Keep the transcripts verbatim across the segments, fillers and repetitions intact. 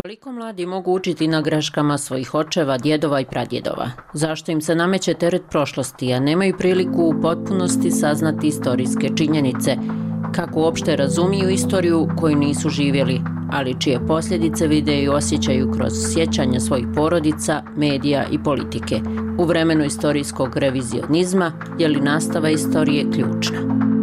Koliko mladi mogu učiti na greškama svojih očeva, djedova i pradjedova? Zašto im se nameće teret prošlosti, a nemaju priliku u potpunosti saznati istorijske činjenice? Kako uopšte razumiju istoriju koju nisu živjeli, ali čije posljedice vide i osjećaju kroz sjećanja svojih porodica, medija i politike? U vremenu istorijskog revizionizma je li nastava istorije ključna?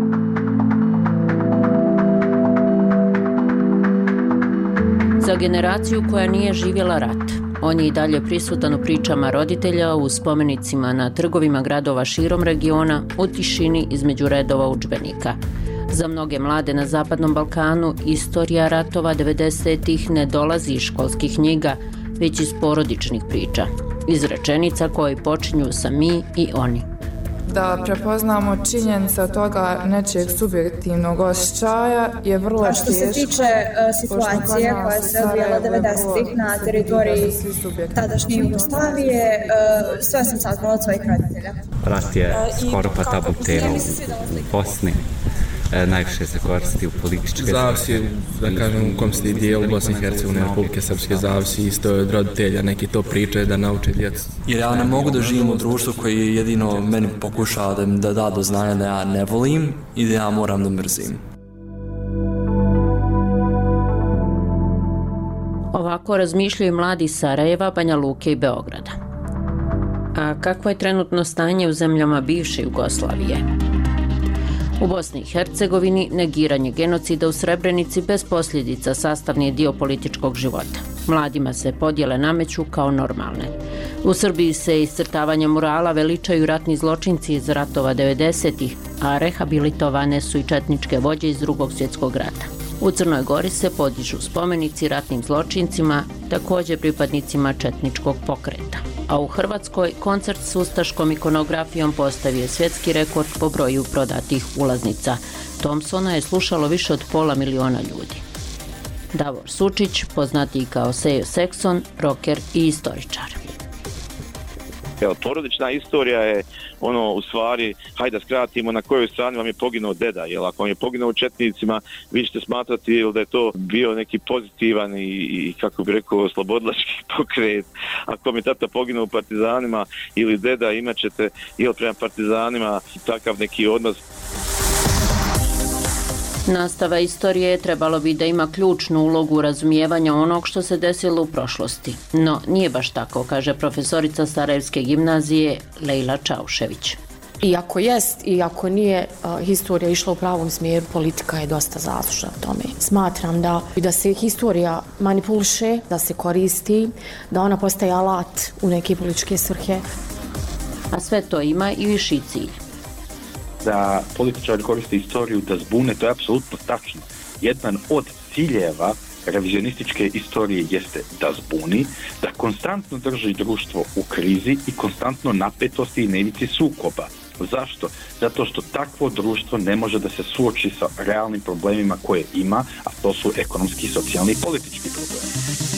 Za generaciju koja nije živjela rat, on je i dalje prisutan u pričama roditelja, u spomenicima na trgovima gradova širom regiona, u tišini između redova udžbenika. Za mnoge mlade na Zapadnom Balkanu istorija ratova devedesetih ne dolazi iz školskih knjiga, već iz porodičnih priča, iz rečenica koje počinju sa mi i oni. Da prepoznamo činjenice od toga nečijeg subjektivnog osjećaja je vrlo teško. Što se tiče uh, situacije koja se odvijala devedesetih na teritoriji tadašnje Jugoslavije, uh, sve sam saznala od svojih roditelja. Rat je skoro pa tabu tema u Bosni. E, najviše se koristi u političke... Zavisi, da kažem, u kom se dijelu Bosne i Hercegovine, Republike Srpske, zavisi isto od roditelja, neki to pričaju da nauče djecu. Jer ja ne mogu da živim u društvu koji jedino meni pokušava da, da da do znanja da ja ne volim i da ja moram da mrzim. Ovako razmišljaju mladi iz Sarajeva, Banja Luke i Beograda. A kakvo je trenutno stanje u zemljama bivše Jugoslavije? U Bosni i Hercegovini negiranje genocida u Srebrenici bez posljedica sastavni je dio političkog života. Mladima se podjele nameću kao normalne. U Srbiji se iscrtavanje murala veličaju ratni zločinci iz ratova devedesetih, a rehabilitovane su i četničke vođe iz Drugog svjetskog rata. U Crnoj Gori se podižu spomenici ratnim zločincima, također pripadnicima četničkog pokreta. A u Hrvatskoj koncert s ustaškom ikonografijom postavio svjetski rekord po broju prodatih ulaznica. Thompsona je slušalo više od pola miliona ljudi. Davor Sučić, poznatiji kao Sejo Sekson, rocker i istoričar. Evo, porodična istorija je ono, u stvari, hajde da skratimo na kojoj strani vam je poginuo deda, jer ako vam je poginuo u četnicima, vi ćete smatrati da je to bio neki pozitivan i, i kako bi rekao, slobodlački pokret. Ako vam je tata poginuo u partizanima ili deda, imat ćete ili prema partizanima takav neki odnos. Nastava istorije trebalo bi da ima ključnu ulogu u razumijevanju onog što se desilo u prošlosti. No, nije baš tako, kaže profesorica Sarajevske gimnazije Lejla Čaušević. Iako jest, iako nije uh, historija išla u pravom smjeru, politika je dosta zaslužna u tome. Smatram da, da se historija manipuliše, da se koristi, da ona postaje alat u neke političke svrhe. A sve to ima i viši cilj. Da političari koriste istoriju da zbune, to je apsolutno tačno. Jedan od ciljeva revizionističke istorije jeste da zbuni, da konstantno drži društvo u krizi i konstantno napetosti i na ivici sukoba. Zašto? Zato što takvo društvo ne može da se suoči sa realnim problemima koje ima, a to su ekonomski, socijalni i politički problemi.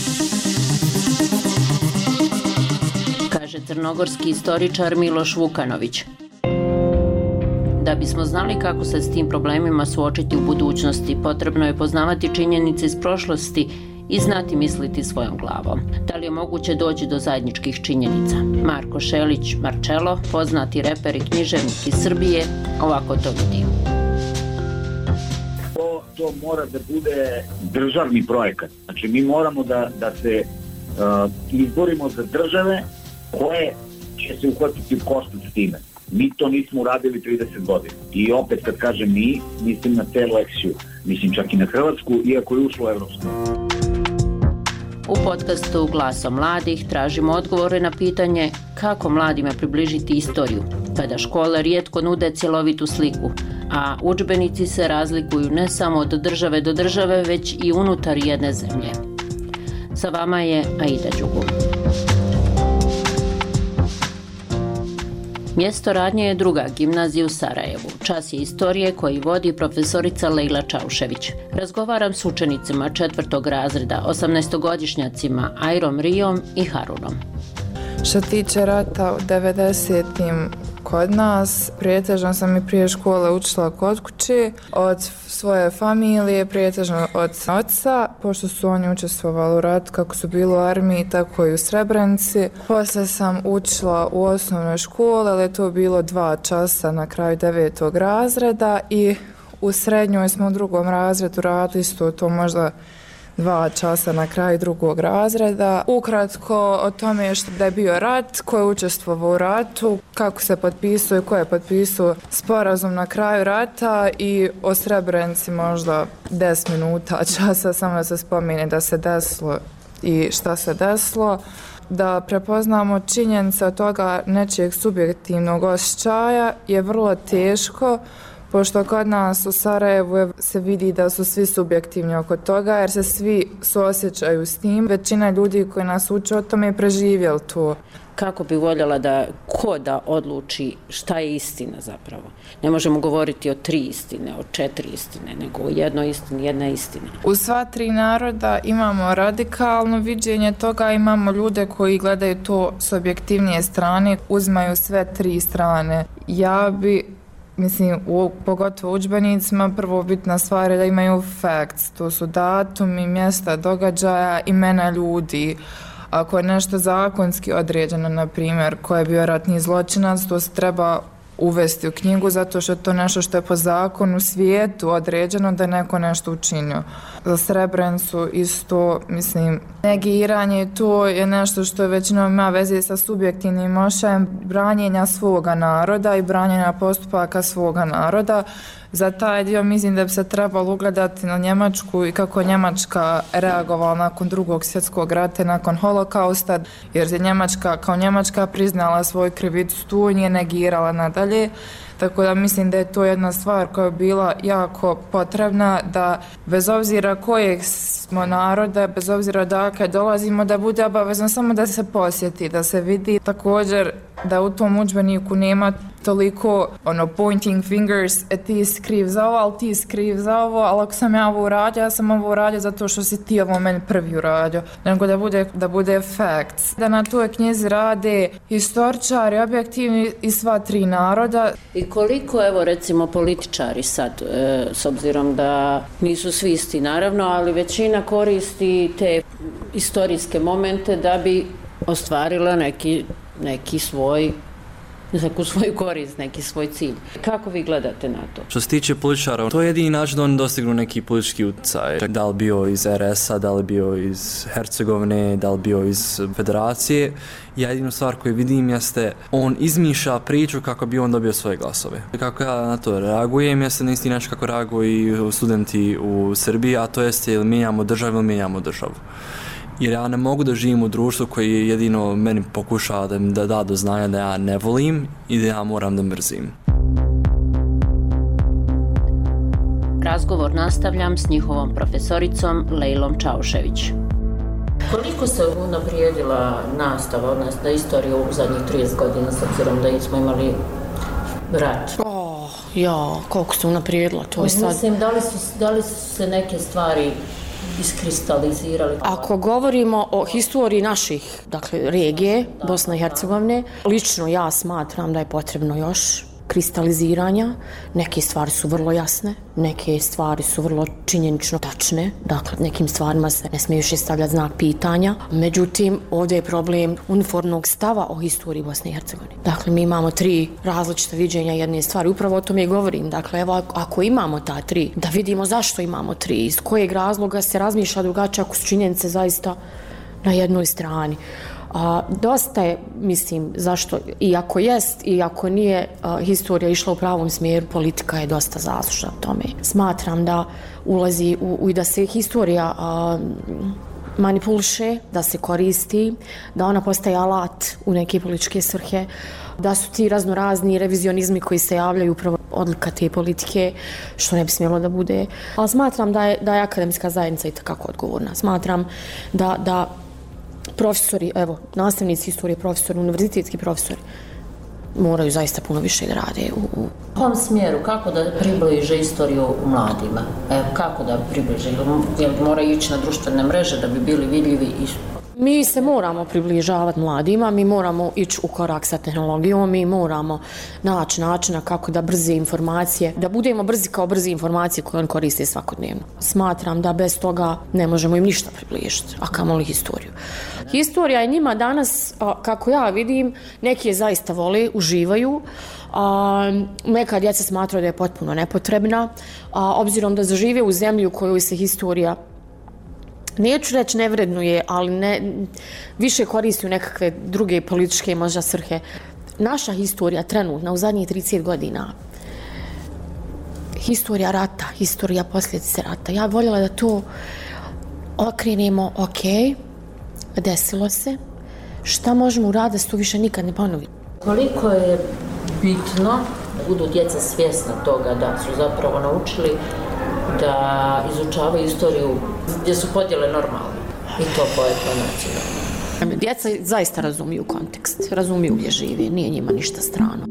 Kaže crnogorski istoričar Miloš Vukanović. Da bismo znali kako se s tim problemima suočiti u budućnosti, potrebno je poznavati činjenice iz prošlosti i znati misliti svojom glavom. Da li je moguće doći do zajedničkih činjenica? Marko Šelić Marcello, poznati reper i književnik iz Srbije, ovako to vidi. To, to mora da bude državni projekat. Znači mi moramo da, da se uh, izborimo za države koje će se uhvatiti u koštac s time. Mi to nismo uradili trideset godina. I opet kad kažem mi, mislim na celu eksiju. Mislim čak i na Hrvatsku, iako je ušlo u Evropsku. U podcastu Glasom mladih tražimo odgovore na pitanje kako mladima približiti istoriju, kada škole rijetko nude cjelovitu sliku, a udžbenici se razlikuju ne samo od države do države, već i unutar jedne zemlje. Sa vama je Aida Đugum. Mjesto radnje je druga gimnazija u Sarajevu. Čas je istorije koji vodi profesorica Lejla Čaušević. Razgovaram s učenicima četvrtog razreda, osamnaestogodišnjacima Ajrom Rijom i Harunom. Što tiče rata u devedesetim, kod nas. Prijetežno sam i prije škole učila kod kući, od svoje familije, prijetežno od oca, pošto su oni učestvovali u ratu kako su bili u armiji, tako i u Srebrenici. Poslije sam učila u osnovnoj školi, ali je to bilo dva časa na kraju devetog razreda i u srednjoj smo u drugom razredu radili isto to možda dva časa na kraju drugog razreda. Ukratko o tome što da je bio rat, ko je učestvovao u ratu, kako se potpisao i ko je potpisao sporazum na kraju rata i o Srebrenici možda deset minuta časa samo da se spomene da se desilo i šta se desilo. Da prepoznamo činjenice od toga nečijeg subjektivnog osjećaja je vrlo teško, pošto kod nas u Sarajevu se vidi da su svi subjektivni oko toga, jer se svi suosjećaju s tim. Većina ljudi koji nas uče o tome je preživjeli to. Kako bi voljela da ko da odluči šta je istina zapravo? Ne možemo govoriti o tri istine, o četiri istine, nego o jednoj istini, jedna istina. U sva tri naroda imamo radikalno viđenje toga, imamo ljude koji gledaju to s objektivnije strane, uzmaju sve tri strane. Ja bi Mislim, u, pogotovo u udžbenicima, prvo bitna stvar je da imaju facts, to su datumi, mjesta događaja, imena ljudi. Ako je nešto zakonski određeno, na primjer, ko je bio ratni zločinac, to se treba uvesti u knjigu zato što je to nešto što je po zakonu svijetu određeno da je neko nešto učinio. Za Srebrenicu isto, mislim, negiranje to je nešto što je većinom ima veze sa subjektivnim osjećajem branjenja svoga naroda i branjenja postupaka svoga naroda. Za taj dio mislim da bi se trebalo ugledati na Njemačku i kako Njemačka reagovala nakon drugog svjetskog rata, nakon holokausta, jer je Njemačka kao Njemačka priznala svoju krivicu tu i nije negirala nadalje. Tako da mislim da je to jedna stvar koja je bila jako potrebna, da bez obzira kojeg smo naroda, bez obzira odakle dolazimo, da bude obavezno samo da se posjeti, da se vidi. Također da u tom udžbeniku nema toliko ono pointing fingers, e ti si kriv za ovo, ali ti si kriv za ovo, ali ako sam ja ovo uradio, ja sam ovo uradio zato što si ti ovo meni prvi uradio. Nego da bude, da bude facts. Da na toj knjizi rade historičari, objektivni i sva tri naroda. I koliko, evo recimo, političari sad, e, s obzirom da nisu svi isti naravno, ali većina koristi te istorijske momente da bi ostvarila neki, neki svoj neku svoju korist, neki svoj cilj. Kako vi gledate na to? Što se tiče političara, to je jedini način da oni dostignu neki politički utjecaj. Da li bio iz er es a, da li bio iz Hercegovine, da li bio iz Federacije. Ja jedinu stvar koju vidim jeste, on izmišlja priču kako bi on dobio svoje glasove. Kako ja na to reagujem, jeste na isti način kako reaguju i studenti u Srbiji, a to jeste ili mijenjamo državu ili mijenjamo državu. Jer ja ne mogu da živim u društvu koji jedino meni pokušava da mi da, da do znanja da ja ne volim i da ja moram da mrzim. Razgovor nastavljam s njihovom profesoricom Lejlom Čaušević. Koliko se unaprijedila nastava, odnosno istoriju u zadnjih trideset godina, s obzirom da smo imali rat? Oh, ja, koliko se unaprijedila, to je sad... Mislim, da li su, da li su se neke stvari iskristalizirali? Ako govorimo o historiji naših, dakle, regije, Bosne i Hercegovine, lično ja smatram da je potrebno još kristaliziranja. Neke stvari su vrlo jasne, neke stvari su vrlo činjenično tačne, dakle, nekim stvarima se ne smije više stavljati znak pitanja. Međutim, ovdje je problem uniformnog stava o historiji Bosne i Hercegovine. Dakle, mi imamo tri različita viđenja jedne stvari, upravo o tome govorim. Dakle, evo, ako imamo ta tri, da vidimo zašto imamo tri, iz kojeg razloga se razmišlja drugačije ako su činjenice zaista na jednoj strani. A, dosta je, mislim, zašto, i ako jest, i ako nije a, historija išla u pravom smjeru, politika je dosta zaslužna u tome. Smatram da ulazi u, u i da se historija a, manipuliše, da se koristi, da ona postaje alat u neke političke svrhe, da su ti raznorazni revizionizmi koji se javljaju upravo odlika te politike, što ne bi smjelo da bude. Ali smatram da je, da je akademska zajednica i takako odgovorna. Smatram da, da profesori, evo, nastavnici istorije, profesori, univerzitetski profesori, moraju zaista puno više da rade u... U kom smjeru, kako da približe istoriju mladima? Evo, kako da približe? Jel moraju ići na društvene mreže da bi bili vidljivi i... Mi se moramo približavati mladima, mi moramo ići u korak sa tehnologijom, mi moramo naći načina kako da brze informacije, da budemo brzi kao brze informacije koje on koriste svakodnevno. Smatram da bez toga ne možemo im ništa približiti, a kamoli historiju. Historija je njima danas, kako ja vidim, neki je zaista vole, uživaju, a neka djeca smatraju da je potpuno nepotrebna, a obzirom da zažive u zemlji u kojoj se historija, neću reći ne vrednuje, ali ne, više koristi u nekakve druge političke možda svrhe. Naša historija trenutna u zadnjih trideset godina, historija rata, historija posljedice rata, ja bih voljela da to okrenemo, ok, desilo se, šta možemo uraditi da se to više nikad ne ponovi. Koliko je bitno da budu djeca svjesna toga da su zapravo naučili da izučavaju istoriju gdje su podjele normalne i to po etnonacionalno. Djeca zaista razumiju kontekst, razumiju gdje žive, nije njima ništa strano.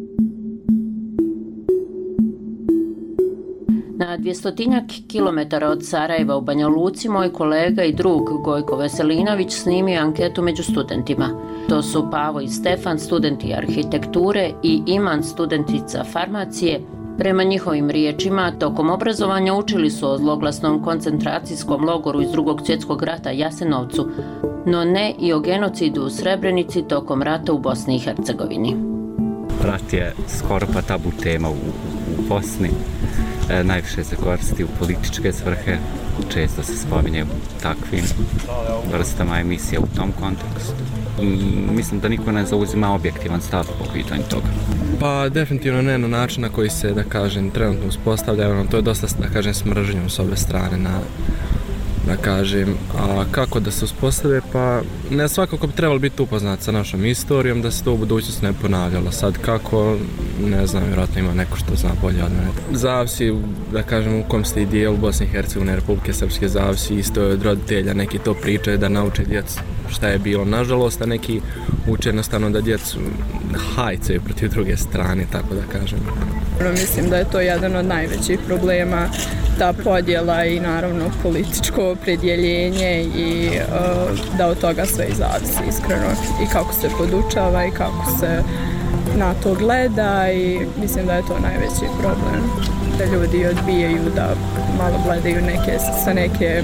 Na dvjestotinjak kilometara od Sarajeva u Banja Luci moj kolega i drug Gojko Veselinović snimio anketu među studentima. To su Pavo i Stefan, studenti arhitekture, i Iman, studentica farmacije. Prema njihovim riječima, tokom obrazovanja učili su o zloglasnom koncentracijskom logoru iz Drugog svjetskog rata Jasenovcu, no ne i o genocidu u Srebrenici tokom rata u Bosni i Hercegovini. Rat je skoro pa tabu tema u, u Bosni. E, najviše se koristi u političke svrhe, često se spominje u takvim vrstama emisija u tom kontekstu. Mislim da niko ne zauzima objektivan stav po pitanju toga. Pa definitivno ne na način na koji se, da kažem, trenutno uspostavlja, to je dosta, da kažem, smržnjom s ove strane, na, da kažem, a kako da se uspostave, pa ne svakako bi trebalo biti upoznat sa našom istorijom, da se to u budućnosti ne ponavljalo. Sad kako, ne znam, vjerojatno ima neko što zna bolje od mene. Zavisi, da kažem, u kom ste i dijelu Bosne i Hercegovine, Republike Srpske, zavisi isto od roditelja, neki to pričaju da nauče djecu šta je bilo. Nažalost, a neki uče jednostavno da djecu hajcaju protiv druge strane, tako da kažem. Mislim da je to jedan od najvećih problema, ta podjela i naravno političko opredjeljenje i uh, da od toga sve i zavisi iskreno i kako se podučava i kako se na to gleda i mislim da je to najveći problem. Da ljudi odbijaju da malo gledaju neke, sa neke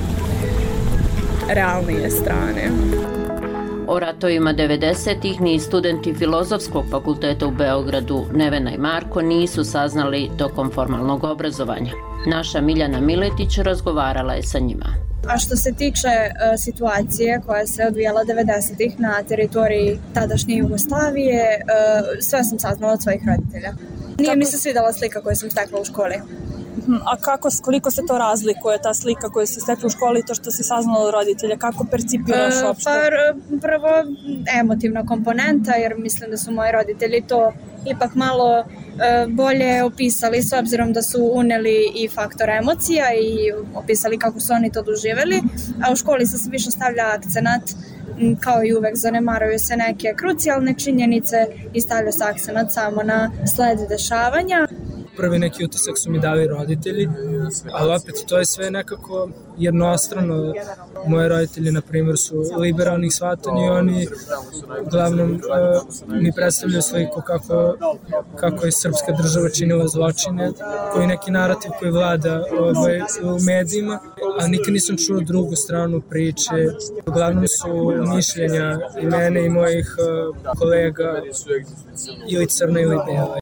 realnije strane. O ratovima devedesetih ni studenti Filozofskog fakulteta u Beogradu, Nevena i Marko, nisu saznali tokom formalnog obrazovanja. Naša Miljana Miletić razgovarala je sa njima. A što se tiče uh, situacije koja se odvijala devedesetih na teritoriji tadašnje Jugoslavije, uh, sve sam saznala od svojih roditelja. Nije kako... mi se svidjela slika koju sam stekla u školi. A kako, koliko se to razlikuje, ta slika koju se stekla u školi i to što si saznala od roditelja? Kako percipiraš uh, uopšte? Pa prvo emotivna komponenta, jer mislim da su moji roditelji to ipak malo uh, bolje opisali s obzirom da su uneli i faktor emocija i opisali kako su oni to doživjeli, a u školi se više stavlja akcenat, kao i uvek zanemaruju se neke krucijalne činjenice i stavlja se akcenat samo na sled dešavanja. Prvi neki utisak su mi dali roditelji, ali opet to je sve nekako jednostrano. Moji roditelji, na primjer, su liberalnih shvatanja i oni uglavnom uh, mi predstavljaju sliku kako, kako je srpska država činila zločine, koji neki narativ koji vlada ovaj, u medijima, a nikad nisam čuo drugu stranu priče. Uglavnom su mišljenja i mene i mojih uh, kolega ili crna ili bela.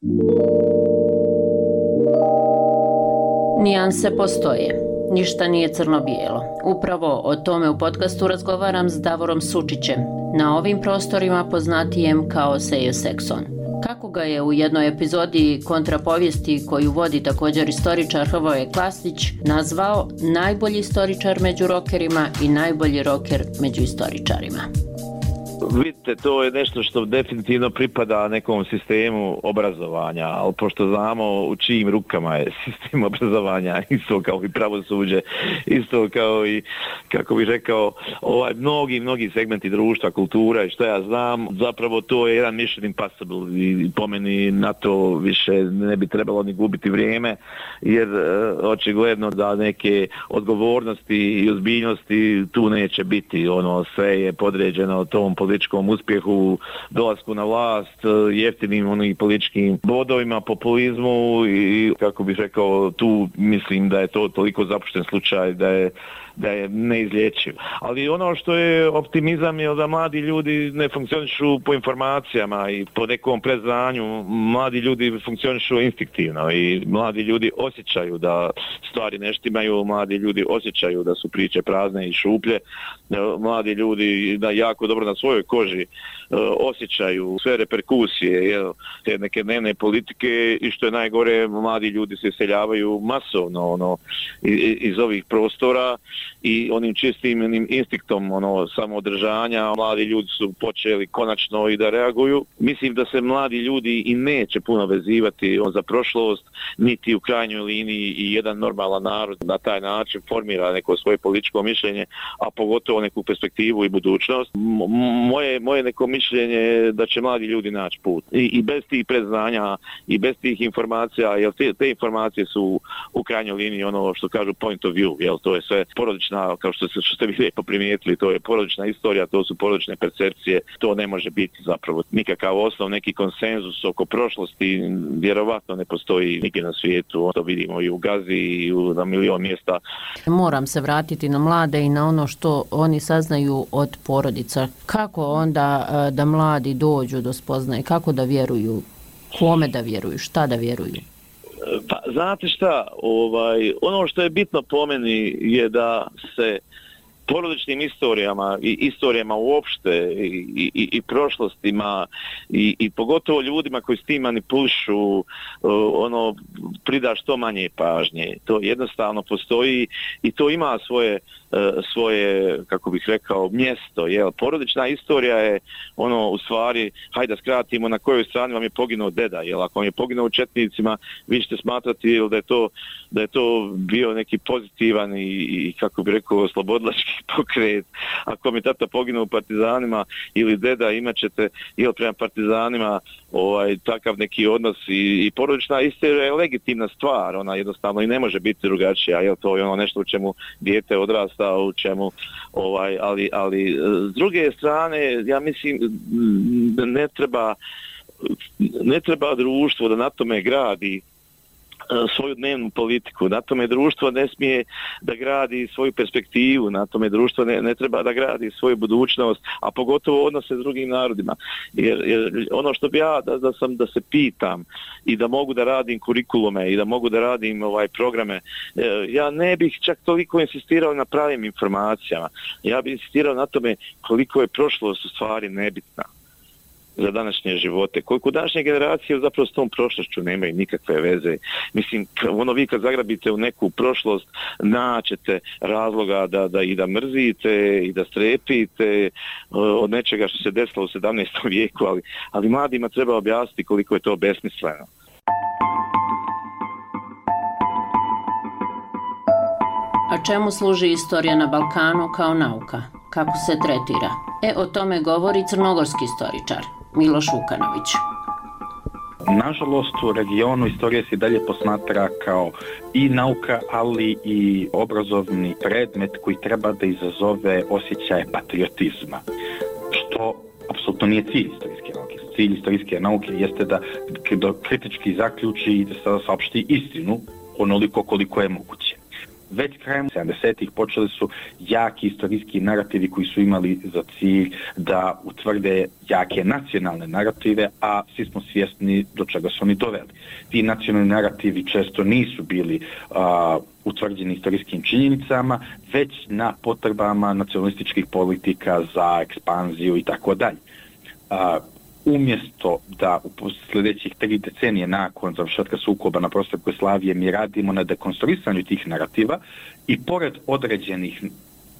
Nijanse postoje. Ništa nije crno-bijelo. Upravo o tome u podcastu razgovaram s Davorom Sučićem, na ovim prostorima poznatijem kao Sejo Sekson. Kako ga je u jednoj epizodi kontrapovijesti koju vodi također istoričar Hrvoje Klasnić nazvao najbolji istoričar među rokerima i najbolji roker među istoričarima. Vidite, to je nešto što definitivno pripada nekom sistemu obrazovanja, ali pošto znamo u čijim rukama je sistem obrazovanja, isto kao i pravosuđe, isto kao i, kako bih rekao, ovaj, mnogi, mnogi segmenti društva, kultura i što ja znam, zapravo to je jedan mission impossible i po meni na to više ne bi trebalo ni gubiti vrijeme, jer očigledno da neke odgovornosti i ozbiljnosti tu neće biti, ono sve je podređeno tom političkom uspjehu, dolasku na vlast, jeftinim onih političkim bodovima, populizmu i kako bih rekao, tu mislim da je to toliko zapušten slučaj da je da je neizlječiv. Ali ono što je optimizam je da mladi ljudi ne funkcionišu po informacijama i po nekom predznanju. Mladi ljudi funkcionišu instinktivno i mladi ljudi osjećaju da stvari ne štimaju, mladi ljudi osjećaju da su priče prazne i šuplje. Mladi ljudi da jako dobro na svojoj koži osjećaju sve reperkusije te neke dnevne politike i što je najgore, mladi ljudi se iseljavaju masovno ono, iz ovih prostora i onim čistim onim instinktom ono, samoodržanja mladi ljudi su počeli konačno i da reaguju. Mislim da se mladi ljudi i neće puno vezivati za prošlost, niti u krajnjoj liniji i jedan normalan narod na taj način formira neko svoje političko mišljenje, a pogotovo neku perspektivu i budućnost. Moje, moje neko mišljenje je da će mladi ljudi naći put. I, i bez tih predznanja i bez tih informacija, jer te, te informacije su u krajnjoj liniji ono što kažu point of view, jel to je sve porodična, kao što, se, što ste vi lijepo primijetili, to je porodična istorija, to su porodične percepcije, to ne može biti zapravo nikakav osnov, neki konsenzus oko prošlosti, vjerovatno ne postoji nigdje na svijetu, to vidimo i u Gazi i u, na milion mjesta. Moram se vratiti na mlade i na ono što oni saznaju od porodica. Kako onda da mladi dođu do spoznaje, kako da vjeruju, kome da vjeruju, šta da vjeruju? Pa, znate šta, ovaj, ono što je bitno po meni je da se porodičnim istorijama i istorijama uopšte i, i, i prošlostima i, i pogotovo ljudima koji s tim manipulišu ono prida što manje pažnje. To jednostavno postoji i to ima svoje svoje, kako bih rekao, mjesto. Jel? Porodična istorija je ono, u stvari, hajde da skratimo na kojoj strani vam je poginuo deda. Jel? Ako vam je poginuo u četnicima, vi ćete smatrati jel, da, je to, da je to bio neki pozitivan i, i kako bih rekao, slobodlački pokret. Ako vam je tata poginuo u partizanima ili deda, imat ćete jel, prema partizanima ovaj, takav neki odnos i, i porodična istorija je legitimna stvar. Ona jednostavno i ne može biti drugačija. Jel? To je ono nešto u čemu dijete odrasta, u čemu, ovaj, ali, ali s druge strane, ja mislim, ne treba, ne treba društvo da na tome gradi svoju dnevnu politiku. Na tome društvo ne smije da gradi svoju perspektivu, na tome društvo ne, ne treba da gradi svoju budućnost, a pogotovo odnose s drugim narodima. Jer, jer ono što bi ja da, da sam da se pitam i da mogu da radim kurikulume i da mogu da radim ovaj programe, ja ne bih čak toliko insistirao na pravim informacijama. Ja bih insistirao na tome koliko je prošlost u stvari nebitna za današnje živote. Koliko današnje generacije zapravo s tom prošlošću nemaju nikakve veze. Mislim, ono vi kad zagrabite u neku prošlost, naćete razloga da, da i da mrzite i da strepite od nečega što se desilo u sedamnaestom vijeku, ali, ali mladima treba objasniti koliko je to besmisleno. A čemu služi istorija na Balkanu kao nauka? Kako se tretira? E, o tome govori crnogorski istoričar Miloš Vukanović. Nažalost, u regionu istorija se dalje posmatra kao i nauka, ali i obrazovni predmet koji treba da izazove osjećaje patriotizma, što apsolutno nije cilj istorijske nauke. Cilj istorijske nauke jeste da kritički zaključi i da saopšti istinu onoliko koliko je moguće. Već krajem sedamdesetih počeli su jaki istorijski narativi koji su imali za cilj da utvrde jake nacionalne narative, a svi smo svjesni do čega su oni doveli. Ti nacionalni narativi često nisu bili a, utvrđeni istorijskim činjenicama, već na potrebama nacionalističkih politika za ekspanziju i tako dalje. Umjesto da u sljedećih tri decenije nakon završetka sukoba na prostoru Jugoslavije mi radimo na dekonstruisanju tih narativa i pored određenih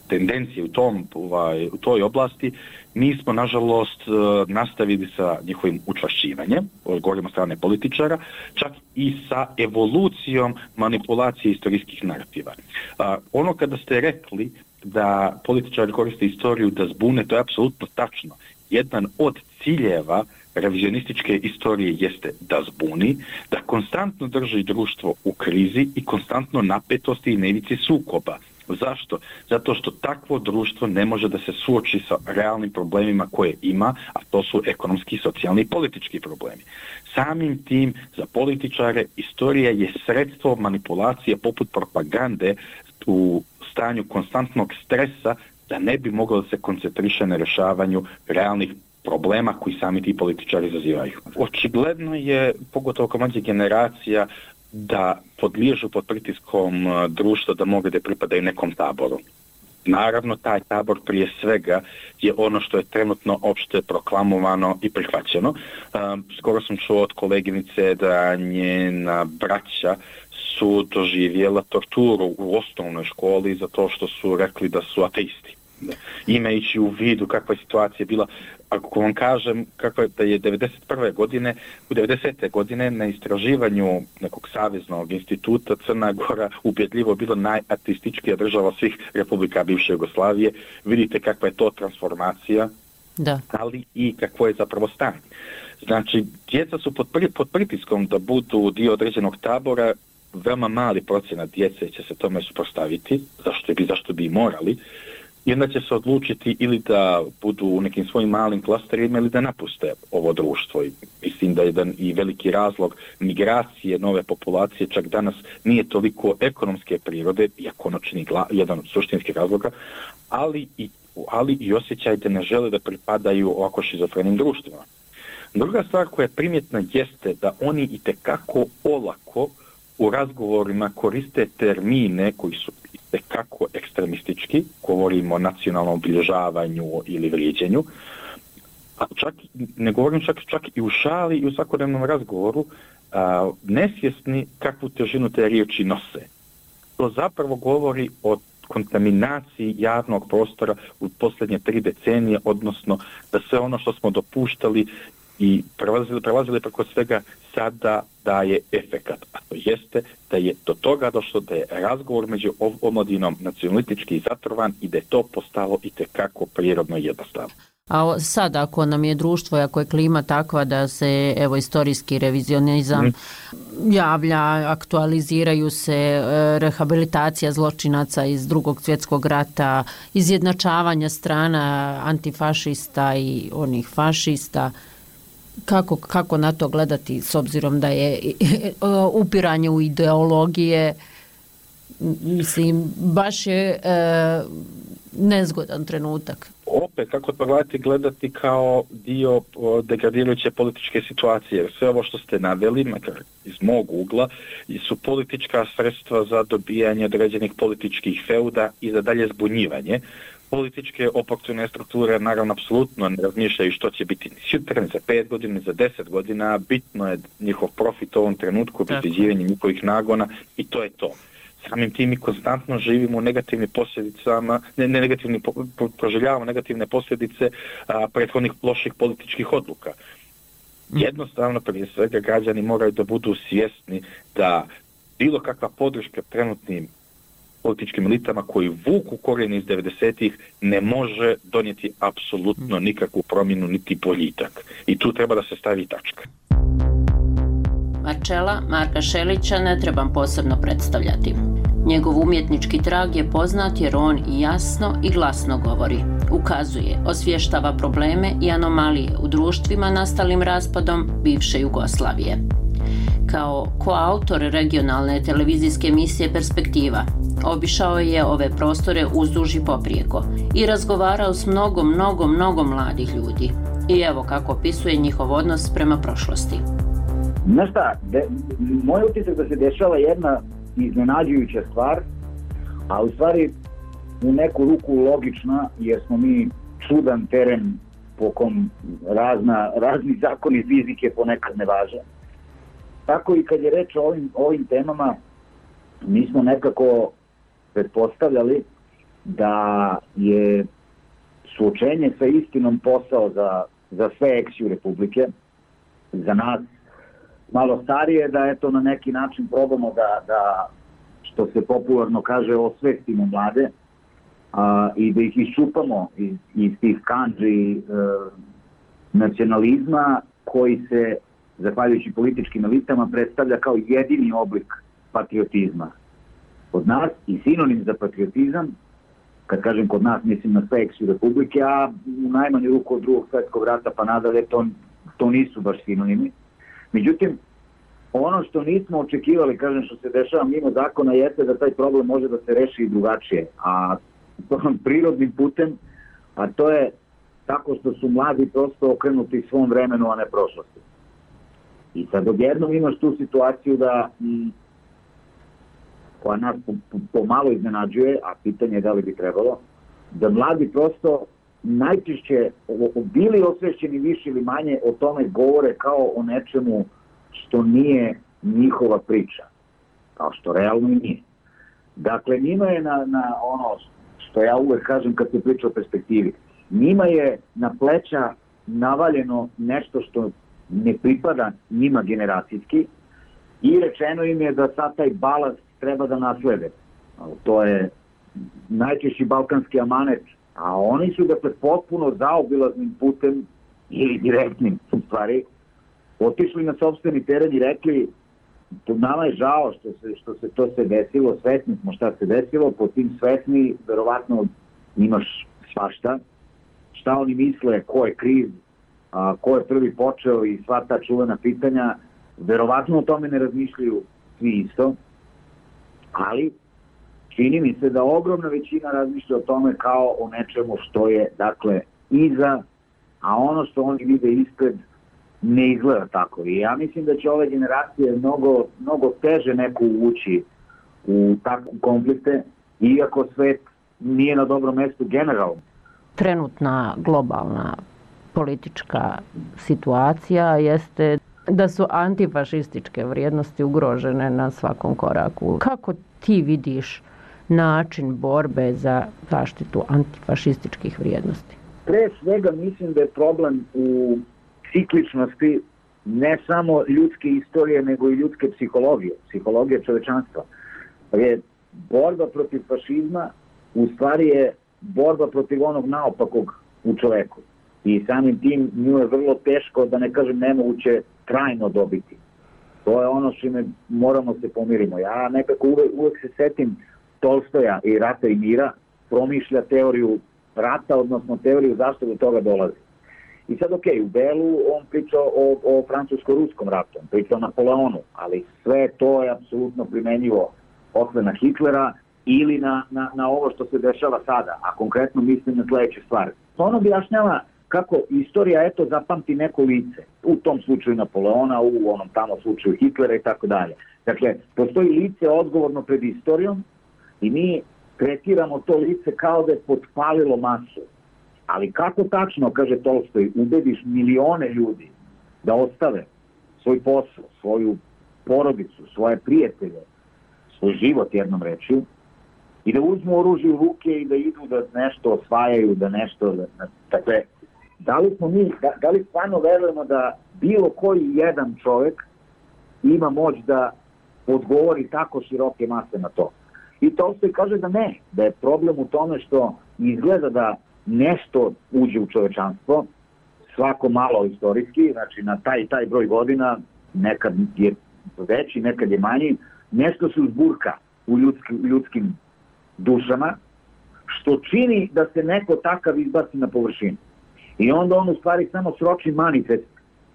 tendencije u, tom, ovaj, u toj oblasti, mi smo nažalost nastavili sa njihovim učvršćivanjem, govorimo strane političara, čak i sa evolucijom manipulacije istorijskih narativa. A, ono kada ste rekli da političari koriste istoriju da zbune, to je apsolutno tačno. Jedan od ciljeva revizionističke istorije jeste da zbuni, da konstantno drži društvo u krizi i konstantno napetosti i nevici sukoba. Zašto? Zato što takvo društvo ne može da se suoči sa realnim problemima koje ima, a to su ekonomski, socijalni i politički problemi. Samim tim, za političare, istorija je sredstvo manipulacije poput propagande u stanju konstantnog stresa da ne bi moglo da se koncentriše na rješavanju realnih problema koji sami ti političari izazivaju. Očigledno je, pogotovo kao mlađa generacija, da podliježu pod pritiskom društva da mogu da pripadaju nekom taboru. Naravno, taj tabor prije svega je ono što je trenutno opšte proklamovano i prihvaćeno. Skoro sam čuo od koleginice da njena braća su doživjela torturu u osnovnoj školi zato što su rekli da su ateisti. Imajući u vidu kakva je situacija bila, ako vam kažem kako je, da je devedeset prve godine, u devedesete godine na istraživanju nekog saveznog instituta Crna Gora ubjedljivo bilo najateističkija država svih republika bivše Jugoslavije, vidite kakva je to transformacija, da. Ali i kakvo je zapravo stanje. Znači, djeca su pod, pri, pod pritiskom da budu dio određenog tabora, veoma mali procenat djece će se tome suprotstaviti, zašto bi, zašto bi i morali, i onda će se odlučiti ili da budu u nekim svojim malim klasterima ili da napuste ovo društvo. I mislim da je jedan i veliki razlog migracije nove populacije čak danas nije toliko ekonomske prirode, iako ono čini jedan od suštinskih razloga, ali i, ali i osjećaj da ne žele da pripadaju ovako šizofrenim društvima. Druga stvar koja je primjetna jeste da oni itekako olako u razgovorima koriste termine koji su itekako ekstremistički, govorimo o nacionalnom obilježavanju ili vrijeđenju, a čak, ne govorim čak, čak i u šali i u svakodnevnom razgovoru, a, nesvjesni kakvu težinu te riječi nose. To zapravo govori o kontaminaciji javnog prostora u posljednje tri decenije, odnosno da sve ono što smo dopuštali i prelazili, prelazili preko svega sada daje efekat, a to jeste da je do toga došlo da je razgovor među omladinom nacionalistički zatrovan i da je to postalo itekako prirodno jednostavno. A sad ako nam je društvo, ako je klima takva da se evo istorijski revizionizam mm. javlja, aktualiziraju se, rehabilitacija zločinaca iz Drugog svjetskog rata, izjednačavanja strana antifašista i onih fašista, Kako, kako na to gledati s obzirom da je upiranje u ideologije, mislim, baš je e, nezgodan trenutak. Opet, kako to gledati, gledati kao dio degradirajuće političke situacije, jer sve ovo što ste naveli, makar iz mog ugla, su politička sredstva za dobijanje određenih političkih feuda i za dalje zbunjivanje. Političke oportune strukture naravno apsolutno ne razmišljaju što će biti sutra, za pet godina, za deset godina, bitno je njihov profit u ovom trenutku, obezbeđivanje njihovih nagona i to je to. Samim tim mi konstantno živimo u negativnim posljedicama, ne, ne negativni, po, proživljavamo negativne posljedice a, prethodnih loših političkih odluka. Jednostavno, prije svega, građani moraju da budu svjesni da bilo kakva podrška trenutnim političkim elitama koji vuku korijene iz devedesetih ne može donijeti apsolutno nikakvu promjenu niti boljitak. I tu treba da se stavi tačka. Marčela Marka Šelića ne trebam posebno predstavljati. Njegov umjetnički trag je poznat jer on i jasno i glasno govori, ukazuje, osvještava probleme i anomalije u društvima nastalim raspadom bivše Jugoslavije. Kao koautor regionalne televizijske emisije Perspektiva, obišao je ove prostore uzduž i poprijeko i razgovarao s mnogo, mnogo, mnogo mladih ljudi. I evo kako opisuje njihov odnos prema prošlosti. Znaš šta, de, moj utisak da se dešava jedna iznenađujuća stvar, a u stvari u neku ruku logična, jer smo mi čudan teren po kom razna, razni zakoni fizike ponekad ne važe. Tako i kad je reč o ovim, ovim temama, mi smo nekako pretpostavljali da je suočenje sa istinom posao za, za sve eksiju Republike, za nas malo starije, da eto na neki način probamo da, da što se popularno kaže, osvestimo mlade a, i da ih iščupamo iz, iz tih kandži e, nacionalizma koji se, zahvaljujući političkim elitama, predstavlja kao jedini oblik patriotizma. Kod nas i sinonim za patriotizam, kad kažem kod nas mislim na sve eksiju Republike, a u najmanju ruku od drugog svjetskog rata pa nadalje to, to nisu baš sinonimi. Međutim, ono što nismo očekivali, kažem što se dešava mimo zakona, jeste da taj problem može da se reši i drugačije, a prirodnim putem, a to je tako što su mladi prosto okrenuti svom vremenu, a ne prošlosti. I sad odjednom imaš tu situaciju da m, koja nas pomalo iznenađuje, a pitanje je da li bi trebalo, da mladi prosto najčešće bili osvešćeni više ili manje o tome govore kao o nečemu što nije njihova priča, kao što realno i nije. Dakle, njima je na, na ono što ja uvek kažem kad se priča o perspektivi, njima je na pleća navaljeno nešto što ne pripada njima generacijski i rečeno im je da sad taj balast treba da naslede. To je najčešći balkanski amanet, a oni su dakle potpuno zaobilaznim putem ili direktnim u stvari otišli na sopstveni teren i rekli nama je žao što se, što se to se desilo, svesni smo šta se desilo, po tim svesni verovatno imaš svašta, šta oni misle, ko je kriv, a, ko je prvi počeo i sva ta čuvena pitanja, verovatno o tome ne razmišljaju svi isto, ali čini mi se da ogromna većina razmišlja o tome kao o nečemu što je, dakle, iza, a ono što oni vide ispred ne izgleda tako. I ja mislim da će ove generacije mnogo, mnogo teže neko uvući u takve konflikte, iako svet nije na dobrom mestu generalno. Trenutna globalna politička situacija jeste da su antifašističke vrijednosti ugrožene na svakom koraku. Kako ti vidiš način borbe za zaštitu antifašističkih vrijednosti? Pre svega mislim da je problem u cikličnosti ne samo ljudske istorije, nego i ljudske psihologije, psihologije čovečanstva. Je borba protiv fašizma u stvari je borba protiv onog naopakog u čoveku. I samim tim nju je vrlo teško, da ne kažem nemoguće, trajno dobiti. To je ono što me moramo se pomirimo. Ja nekako uvek, uvek se setim Tolstoja i Rata i mira, promišlja teoriju rata, odnosno teoriju zašto do toga dolazi. I sad, ok, u Belu on priča o, o francusko-ruskom ratu, on priča o Napoleonu, ali sve to je apsolutno primenjivo posle na Hitlera ili na, na, na ovo što se dešava sada, a konkretno mislim na sledeće stvari. Ono objašnjava kako istorija, eto, zapamti neko lice, u tom slučaju Napoleona, u onom tamo slučaju Hitlera i tako dalje. Dakle, postoji lice odgovorno pred istorijom i mi tretiramo to lice kao da je potpalilo masu. Ali kako tačno, kaže Tolstoj, ubediš milione ljudi da ostave svoj posao, svoju porodicu, svoje prijatelje, svoj život jednom rečju, i da uzmu oružje u ruke i da idu da nešto osvajaju, da nešto... Da, dakle, da li smo mi, da, da li stvarno verujemo da bilo koji jedan čovjek ima moć da odgovori tako široke mase na to? I Tolstoj kaže da ne, da je problem u tome što izgleda da nešto uđe u čovečanstvo, svako malo istorijski, znači na taj taj broj godina, nekad je veći, nekad je manji, nešto se uzburka u ljudskim, ljudskim dušama, što čini da se neko takav izbaci na površinu. I onda on u stvari samo sroči manifest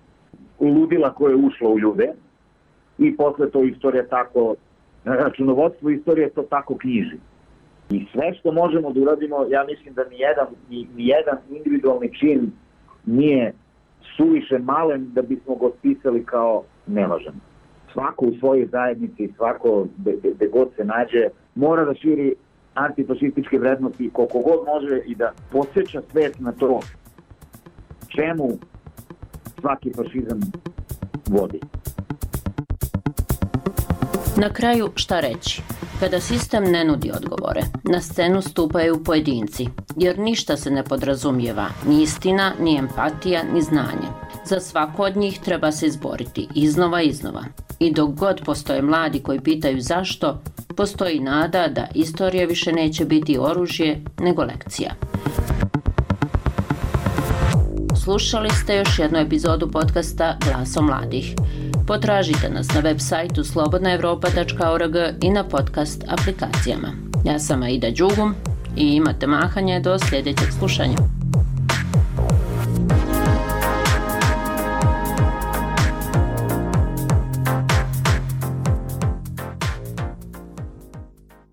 ludila koje je ušlo u ljude i posle to istorija tako, računovodstvo istorije to tako knjiži. I sve što možemo da uradimo, ja mislim da nijedan, nijedan individualni čin nije suviše malen da bismo ga spisali kao nevažan. Svako u svojoj zajednici, svako gde god se nađe, mora da širi antifašističke vrednosti koliko god može i da podsjeća svet na to čemu svaki fašizam vodi. Na kraju šta reći? Kada sistem ne nudi odgovore, na scenu stupaju pojedinci, jer ništa se ne podrazumijeva, ni istina, ni empatija, ni znanje. Za svako od njih treba se izboriti iznova i iznova. I dok god postoje mladi koji pitaju zašto, postoji nada da istorija više neće biti oružje nego lekcija. Slušali ste još jednu epizodu podcasta Glasom mladih. Potražite nas na web sajtu slobodna europa tačka org i na podcast aplikacijama. Ja sam Aida Đugum i imate mahanje do sljedećeg slušanja.